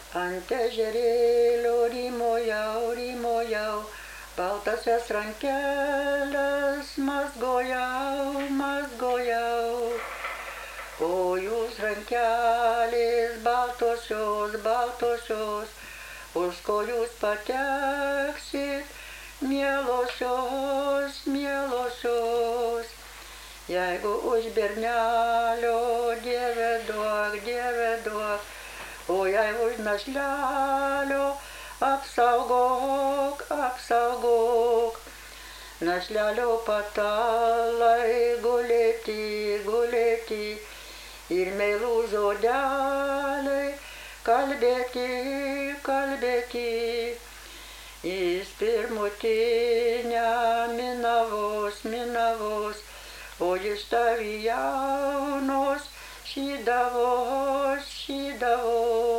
Ant ežerėlio rymojau, baltasias rankelės mazgojau. O jūs rankelės baltosios, už ko jūs pateksit, mielosios. Jeigu už bernelio Dieve duok, o jei už našlelio apsaugok. Našlelio patalai gulėti ir meilų žodeliai kalbėti. Jis pirmutinę minavos, o jis tavi jaunos šydavos.